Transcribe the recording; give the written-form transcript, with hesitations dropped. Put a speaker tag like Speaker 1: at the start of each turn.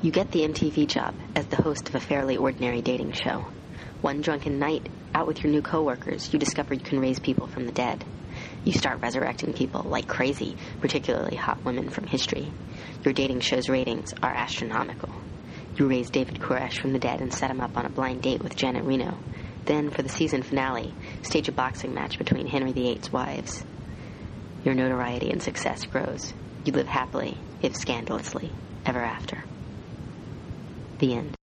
Speaker 1: You get the MTV job as the host of a fairly ordinary dating show. One drunken night, out with your new coworkers, you discover you can raise people from the dead. You start resurrecting people like crazy, particularly hot women from history. Your dating show's ratings are astronomical. You raise David Koresh from the dead and set him up on a blind date with Janet Reno. Then, for the season finale, stage a boxing match between Henry VIII's wives. Your notoriety and success grows. You live happily, if scandalously, ever after. The end.